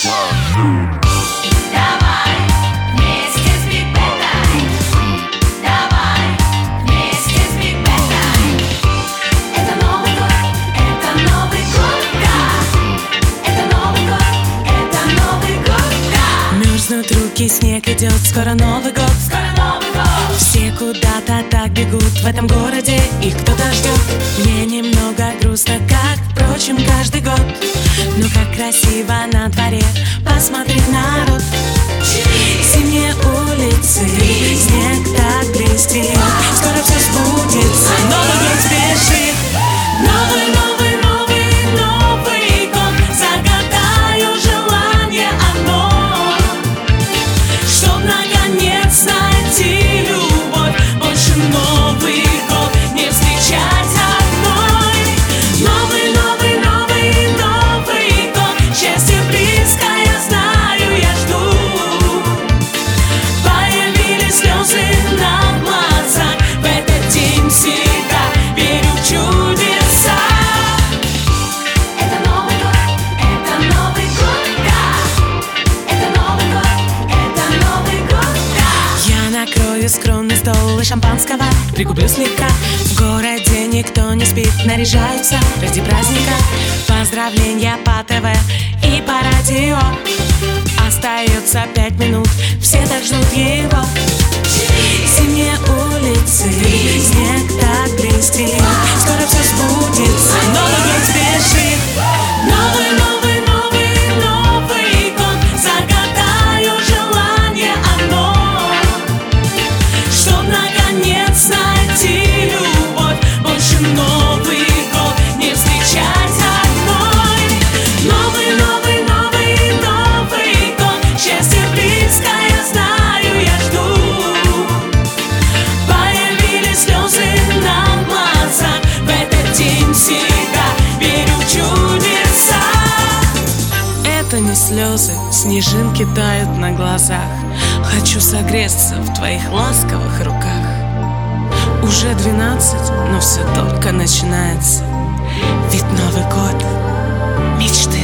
Руки, снег идет, скоро Новый год. Все куда-то так бегут в этом городе, их кто-то ждет. Мне немного грустно, как, впрочем, каждый год. Но как красиво на дворе, посмотри, народ. Зимние улицы, снег так блестит, скоро все сбудется, Новый год спешит. Новый, новый, новый, Новый год, загадаю желание одно, чтоб наконец найти любовь, больше Новый год не встречать одной. Новый, новый, новый, Новый год, счастье близко, я знаю, я жду. Появились слезы на глазах, в этот день всегда верю в чудеса. Это Новый год, это Новый год, да. Это Новый год, это Новый год, да. Я накрою скромный стол и шампанского пригублю слегка. В городе никто не спит, наряжаются ради праздника. Поздравления по ТВ и по радио. Остается 5 минут, все так ждут его. Зимние улицы, снег так блестит, скоро все сбудется, Новый год спешит. Новый, новый, новый, Новый год, загадаю желание одно, чтоб наконец найти любовь, больше Новый год не встречать одной. Новый, новый, новый, Новый год, счастье близко, я знаю, я жду. Появились слезы на глазах, в этот день всегда верю в чудеса. Это не слезы, снежинки тают на глазах. Хочу согреться в твоих ласковых руках. Уже 12, но все только начинается. Ведь Новый год мечты.